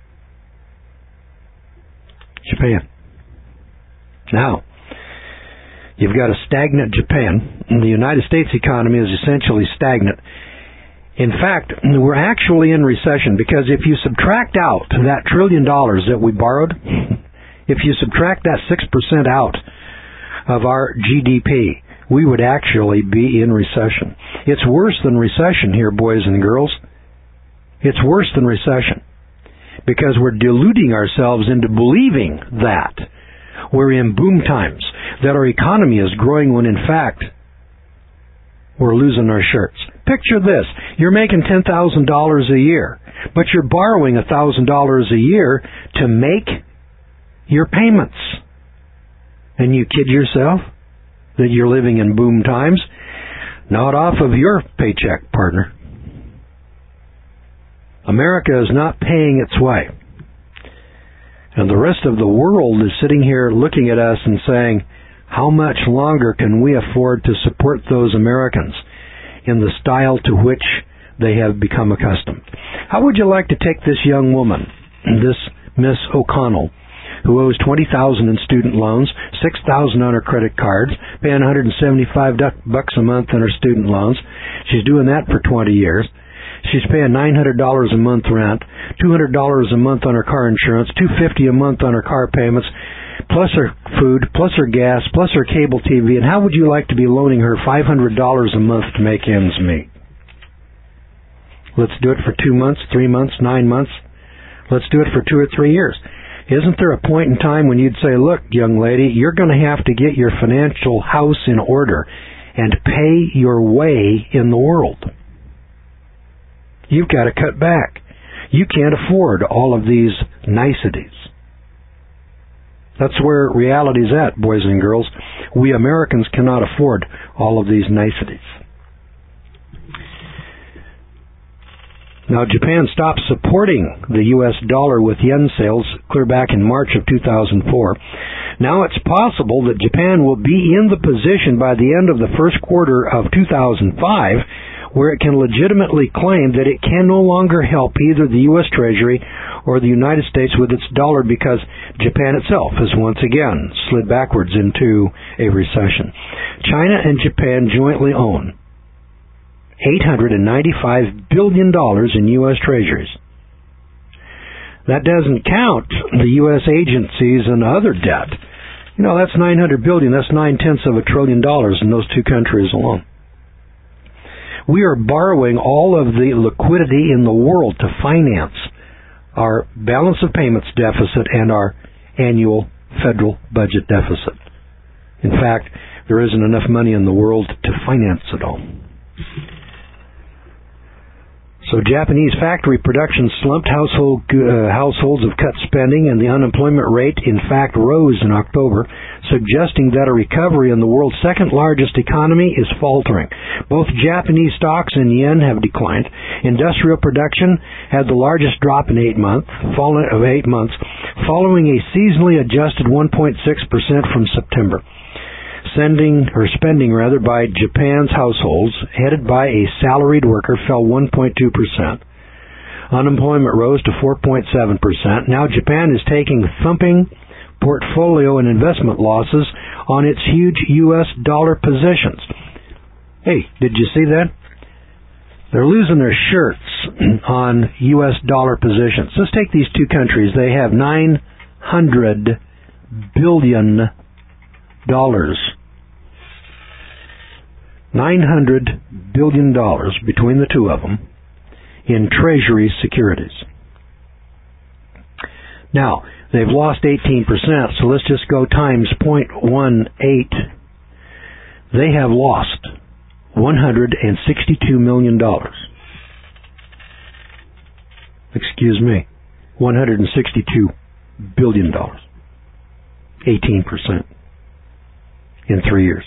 Japan. Now, you've got a stagnant Japan, and the United States economy is essentially stagnant. In fact, we're actually in recession because if you subtract out that trillion dollars that we borrowed, if you subtract that six percent out of our G D P, we would actually be in recession. It's worse than recession here, boys and girls. It's worse than recession because we're deluding ourselves into believing that we're in boom times, that our economy is growing when in fact we're losing our shirts. Picture this. You're making ten thousand dollars a year, but you're borrowing one thousand dollars a year to make your payments. And you kid yourself that you're living in boom times? Not off of your paycheck, partner. America is not paying its way. And the rest of the world is sitting here looking at us and saying, how much longer can we afford to support those Americans in the style to which they have become accustomed? How would you like to take this young woman, this Miss O'Connell, who owes twenty thousand dollars in student loans, six thousand dollars on her credit cards, paying one hundred seventy-five bucks a month on her student loans. She's doing that for twenty years. She's paying nine hundred dollars a month rent, two hundred dollars a month on her car insurance, two hundred fifty dollars a month on her car payments, plus her food, plus her gas, plus her cable T V. And how would you like to be loaning her five hundred dollars a month to make ends meet? Let's do it for two months, three months, nine months. Let's do it for two or three years. Isn't there a point in time when you'd say, look, young lady, you're going to have to get your financial house in order and pay your way in the world? You've got to cut back. You can't afford all of these niceties. That's where reality's at, boys and girls. We Americans cannot afford all of these niceties. Now, Japan stopped supporting the U S dollar with yen sales clear back in March of two thousand four. Now it's possible that Japan will be in the position by the end of the first quarter of two thousand five where it can legitimately claim that it can no longer help either the U S Treasury or the United States with its dollar because Japan itself has once again slid backwards into a recession. China and Japan jointly own eight hundred ninety-five billion dollars in U S Treasuries. That doesn't count the U S agencies and other debt. You know, that's nine hundred billion dollars. That's nine-tenths of a trillion dollars in those two countries alone. We are borrowing all of the liquidity in the world to finance our balance of payments deficit and our annual federal budget deficit. In fact, there isn't enough money in the world to finance it all. So Japanese factory production slumped, household uh, households have cut spending, and the unemployment rate, in fact, rose in October, suggesting that a recovery in the world's second-largest economy is faltering. Both Japanese stocks and yen have declined. Industrial production had the largest drop in eight months, fallen, of eight months, following a seasonally adjusted one point six percent from September. Sending or spending rather by Japan's households, headed by a salaried worker, fell one point two percent. Unemployment rose to four point seven percent. Now Japan is taking thumping portfolio and investment losses on its huge U S dollar positions. Hey, did you see that? They're losing their shirts on U S dollar positions. Let's take these two countries. They have nine hundred billion dollars nine hundred billion dollars between the two of them in Treasury securities. Now, they've lost eighteen percent, so let's just go times zero point one eight. They have lost one hundred sixty-two million dollars. Excuse me, one hundred sixty-two billion dollars. eighteen percent in three years.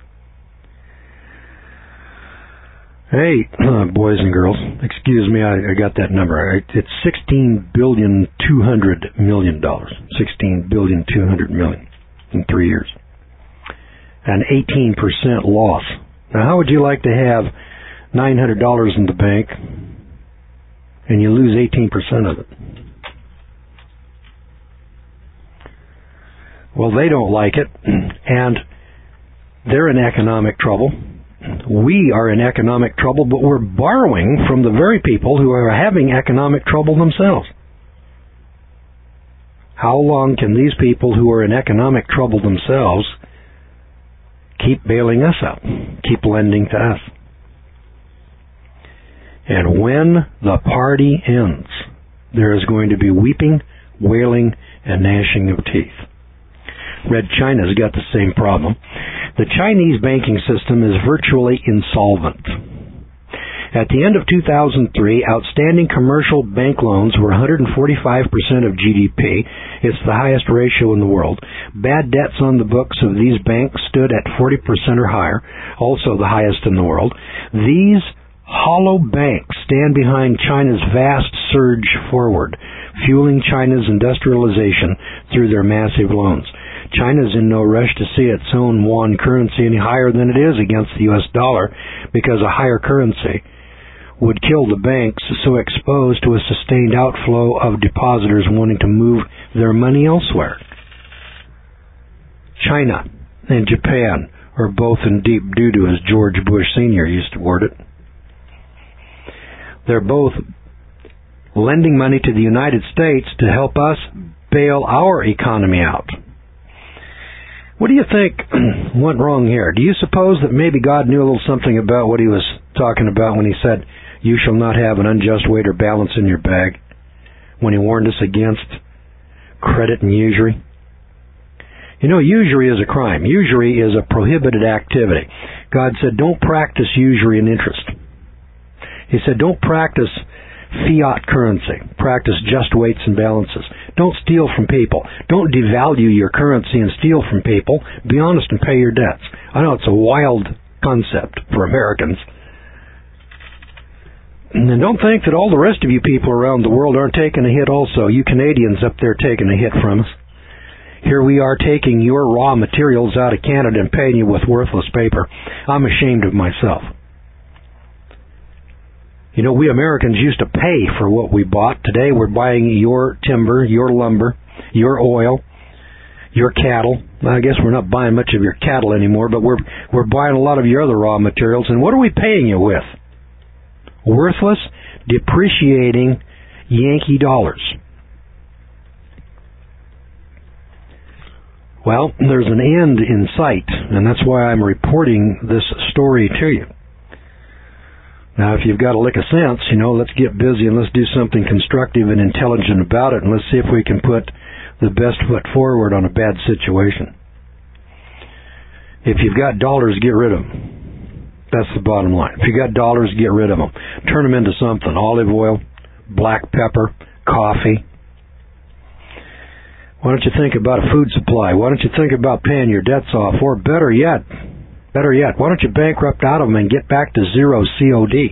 Hey, uh, boys and girls, excuse me, I, I got that number. It's sixteen billion two hundred million dollars. sixteen billion two hundred million dollars in three years. An eighteen percent loss. Now, how would you like to have nine hundred dollars in the bank and you lose eighteen percent of it? Well, they don't like it, and they're in economic trouble. We are in economic trouble, but we're borrowing from the very people who are having economic trouble themselves. How long can these people who are in economic trouble themselves keep bailing us out, keep lending to us? And when the party ends, there is going to be weeping, wailing, and gnashing of teeth. Red China's got the same problem. The Chinese banking system is virtually insolvent. At the end of two thousand three, outstanding commercial bank loans were one hundred forty-five percent of G D P. It's the highest ratio in the world. Bad debts on the books of these banks stood at forty percent or higher, also the highest in the world. These hollow banks stand behind China's vast surge forward, fueling China's industrialization through their massive loans. China's in no rush to see its own yuan currency any higher than it is against the U S dollar, because a higher currency would kill the banks so exposed to a sustained outflow of depositors wanting to move their money elsewhere. China and Japan are both in deep doo-doo, as George Bush Senior used to word it. They're both lending money to the United States to help us bail our economy out. What do you think went wrong here? Do you suppose that maybe God knew a little something about what he was talking about when he said, "You shall not have an unjust weight or balance in your bag," when he warned us against credit and usury? You know, usury is a crime. Usury is a prohibited activity. God said, don't practice usury and interest. He said, don't practice fiat currency. Practice just weights and balances. Don't steal from people. Don't devalue your currency and steal from people. Be honest and pay your debts. I know it's a wild concept for Americans. And don't think that all the rest of you people around the world aren't taking a hit also. You Canadians up there taking a hit from us. Here we are taking your raw materials out of Canada and paying you with worthless paper. I'm ashamed of myself. You know, we Americans used to pay for what we bought. Today we're buying your timber, your lumber, your oil, your cattle. I guess we're not buying much of your cattle anymore, but we're we're buying a lot of your other raw materials. And what are we paying you with? Worthless, depreciating Yankee dollars. Well, there's an end in sight, and that's why I'm reporting this story to you. Now, if you've got a lick of sense, you know, let's get busy and let's do something constructive and intelligent about it, and let's see if we can put the best foot forward on a bad situation. If you've got dollars, get rid of them. That's the bottom line. If you've got dollars, get rid of them. Turn them into something. Olive oil, black pepper, coffee. Why don't you think about a food supply? Why don't you think about paying your debts off? Or better yet, Better yet, why don't you bankrupt out of them and get back to zero C O D?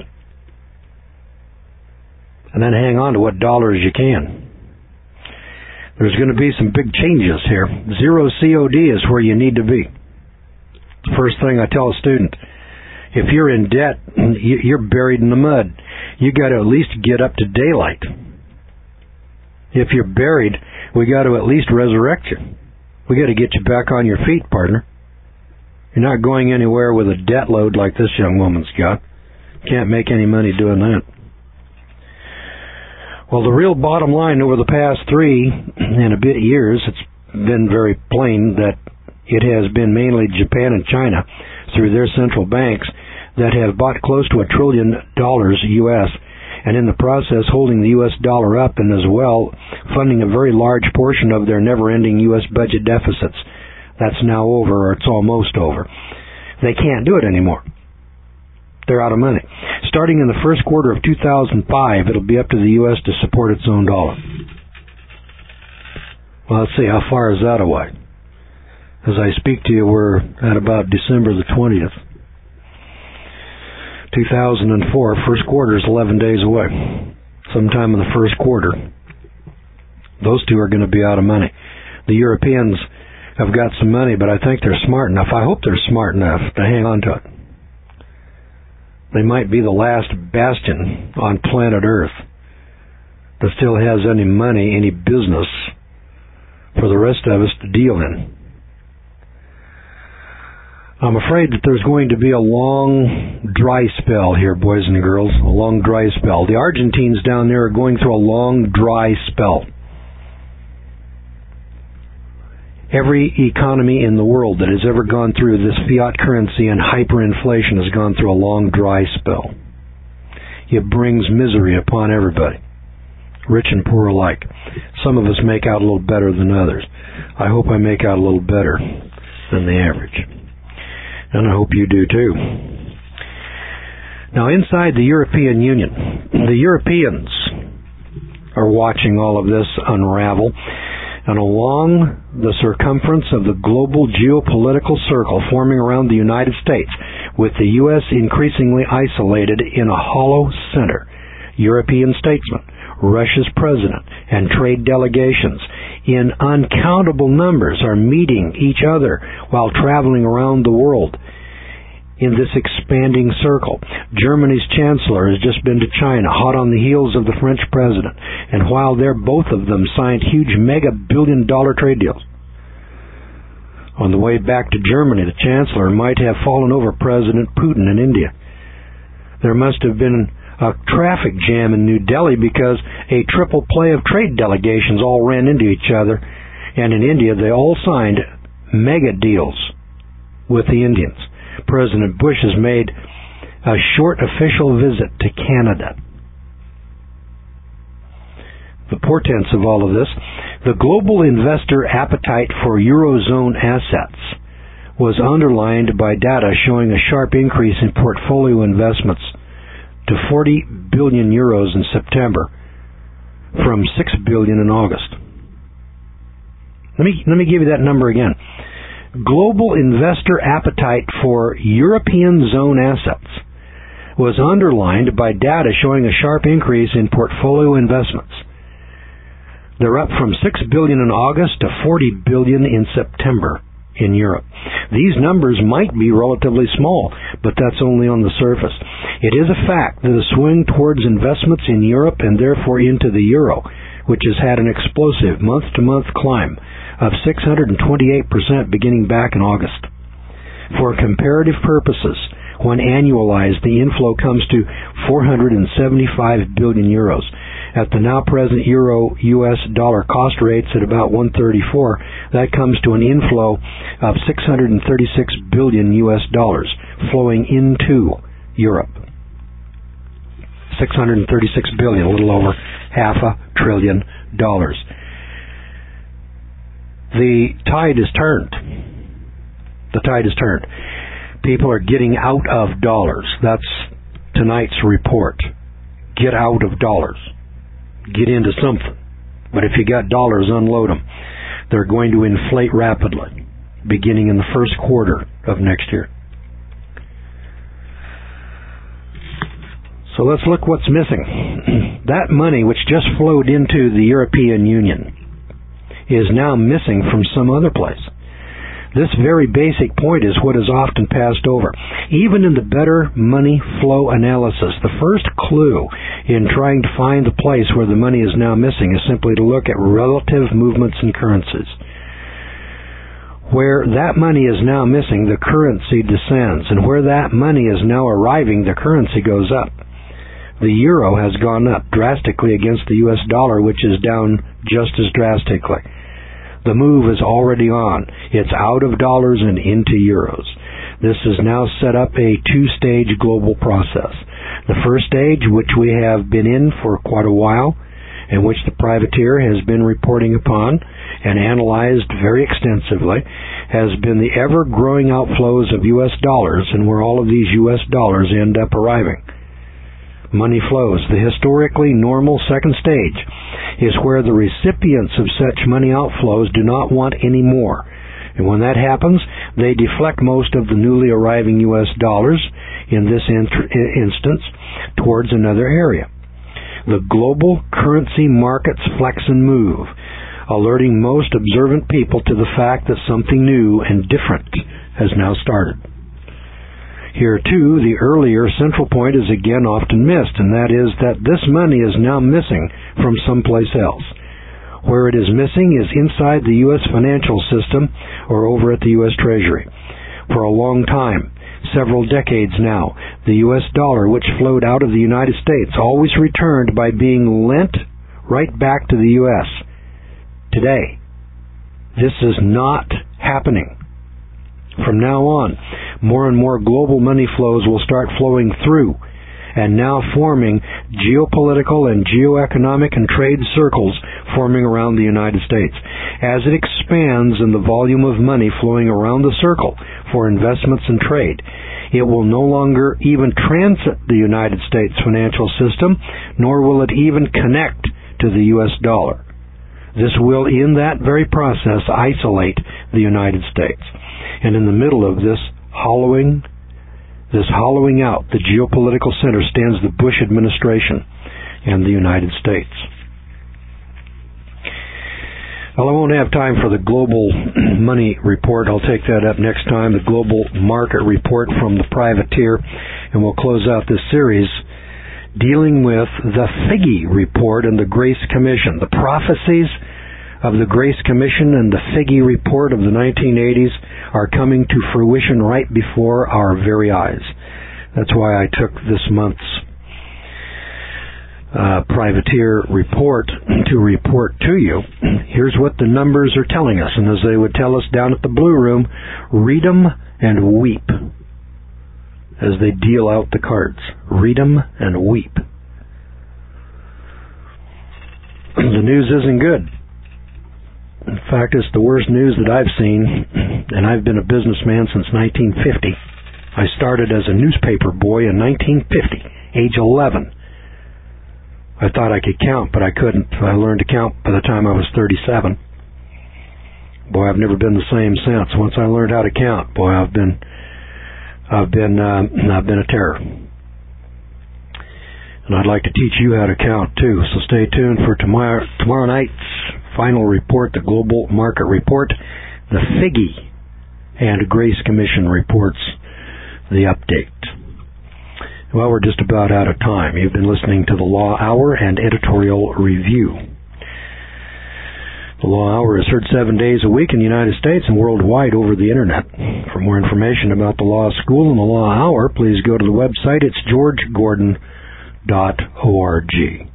And then hang on to what dollars you can. There's going to be some big changes here. Zero C O D is where you need to be. First thing I tell a student, if you're in debt, you're buried in the mud. You got to at least get up to daylight. If you're buried, we got to at least resurrect you. We got to get you back on your feet, partner. You're not going anywhere with a debt load like this young woman's got. Can't make any money doing that. Well, the real bottom line over the past three and a bit years, it's been very plain that it has been mainly Japan and China through their central banks that have bought close to a trillion dollars U S, and in the process holding the U S dollar up and as well funding a very large portion of their never-ending U S budget deficits. That's now over, or it's almost over. They can't do it anymore. They're out of money. Starting in the first quarter of two thousand five, it'll be up to the U S to support its own dollar. Well, let's see, how far is that away? As I speak to you, we're at about December the twentieth. two thousand four, first quarter is eleven days away. Sometime in the first quarter, those two are going to be out of money. The Europeans have got some money, but I think they're smart enough. I hope they're smart enough to hang on to it. They might be the last bastion on planet Earth that still has any money, any business for the rest of us to deal in. I'm afraid that there's going to be a long dry spell here, boys and girls, a long dry spell. The Argentines down there are going through a long dry spell. Every economy in the world that has ever gone through this fiat currency and hyperinflation has gone through a long dry spell. It brings misery upon everybody, rich and poor alike. Some of us make out a little better than others. I hope I make out a little better than the average. And I hope you do too. Now, inside the European Union, the Europeans are watching all of this unravel. And along the circumference of the global geopolitical circle forming around the United States, with the U S increasingly isolated in a hollow center, European statesmen, Russia's president, and trade delegations in uncountable numbers are meeting each other while traveling around the world in this expanding circle. Germany's chancellor has just been to China, hot on the heels of the French president, and while they're both of them signed huge mega billion dollar trade deals. On the way back to Germany, the chancellor might have fallen over President Putin in India. There must have been a traffic jam in New Delhi because a triple play of trade delegations all ran into each other, and in India they all signed mega deals with the Indians. President Bush has made a short official visit to Canada. The portents of all of this: the global investor appetite for Eurozone assets was underlined by data showing a sharp increase in portfolio investments to forty billion euros in September from six billion in August. Let me let me give you that number again. Global investor appetite for European zone assets was underlined by data showing a sharp increase in portfolio investments. They're up from six billion in August to forty billion in September in Europe. These numbers might be relatively small, but that's only on the surface. It is a fact that a swing towards investments in Europe and therefore into the euro, which has had an explosive month-to-month climb of six hundred twenty-eight percent beginning back in August. For comparative purposes, when annualized, the inflow comes to four hundred seventy-five billion euros. At the now present euro U S dollar cost rates at about one thirty-four, that comes to an inflow of six hundred thirty-six billion U S dollars flowing into Europe. six hundred thirty-six billion, a little over half a trillion dollars. The tide is turned. The tide is turned. People are getting out of dollars. That's tonight's report. Get out of dollars. Get into something. But if you got dollars, unload them. They're going to inflate rapidly, beginning in the first quarter of next year. So let's look what's missing. That money which just flowed into the European Union is now missing from some other place. This very basic point is what is often passed over. Even in the better money flow analysis, the first clue in trying to find the place where the money is now missing is simply to look at relative movements in currencies. Where that money is now missing, the currency descends, and where that money is now arriving, the currency goes up. The euro has gone up drastically against the U S dollar, which is down just as drastically. The move is already on. It's out of dollars and into euros. This has now set up a two-stage global process. The first stage, which we have been in for quite a while, and which the privateer has been reporting upon and analyzed very extensively, has been the ever-growing outflows of U S dollars and where all of these U S dollars end up arriving. Money flows. The historically normal second stage is where the recipients of such money outflows do not want any more. And when that happens, they deflect most of the newly arriving U S dollars, in this instance, towards another area. The global currency markets flex and move, alerting most observant people to the fact that something new and different has now started. Here, too, the earlier central point is again often missed, and that is that this money is now missing from someplace else. Where it is missing is inside the U S financial system or over at the U S Treasury. For a long time, several decades now, the U S dollar, which flowed out of the United States, always returned by being lent right back to the U S Today, this is not happening. From now on, more and more global money flows will start flowing through and now forming geopolitical and geoeconomic and trade circles forming around the United States. As it expands in the volume of money flowing around the circle for investments and trade, it will no longer even transit the United States financial system, nor will it even connect to the U S dollar. This will, in that very process, isolate the United States. And in the middle of this hollowing, this hollowing out, the geopolitical center stands the Bush administration and the United States. Well, I won't have time for the global money report. I'll take that up next time, the global market report from the privateer, and we'll close out this series dealing with the Figge report and the Grace Commission. The prophecies of the Grace Commission and the Figge report of the nineteen eighties are coming to fruition right before our very eyes. That's why I took this month's uh, privateer report to report to you. Here's what the numbers are telling us, and as they would tell us down at the Blue Room, read 'em and weep as they deal out the cards. Read 'em and weep. The news isn't good. In fact, it's the worst news that I've seen, and I've been a businessman since nineteen fifty. I started as a newspaper boy in nineteen fifty, age eleven. I thought I could count, but I couldn't. I learned to count by the time I was thirty-seven. Boy, I've never been the same since. Once I learned how to count, boy, I've been, I've been, uh, I've been a terror. And I'd like to teach you how to count too. So stay tuned for tomorrow, tomorrow night's final report, the Global Market Report, the Figge and Grace Commission reports, the update. Well, we're just about out of time. You've been listening to the Law Hour and Editorial Review. The Law Hour is heard seven days a week in the United States and worldwide over the Internet. For more information about the Law School and the Law Hour, please go to the website. It's george gordon dot org.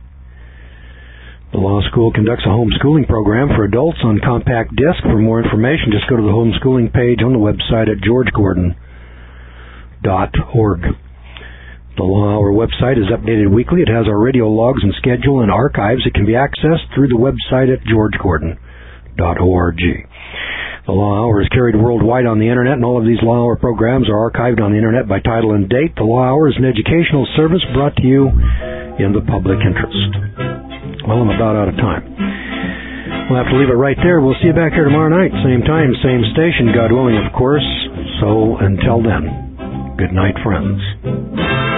The Law School conducts a homeschooling program for adults on compact disc. For more information, just go to the homeschooling page on the website at george gordon dot org. The Law Hour website is updated weekly. It has our radio logs and schedule and archives. It can be accessed through the website at george gordon dot org. The Law Hour is carried worldwide on the Internet, and all of these Law Hour programs are archived on the Internet by title and date. The Law Hour is an educational service brought to you in the public interest. Well, I'm about out of time. We'll have to leave it right there. We'll see you back here tomorrow night, same time, same station, God willing, of course. So until then, good night, friends.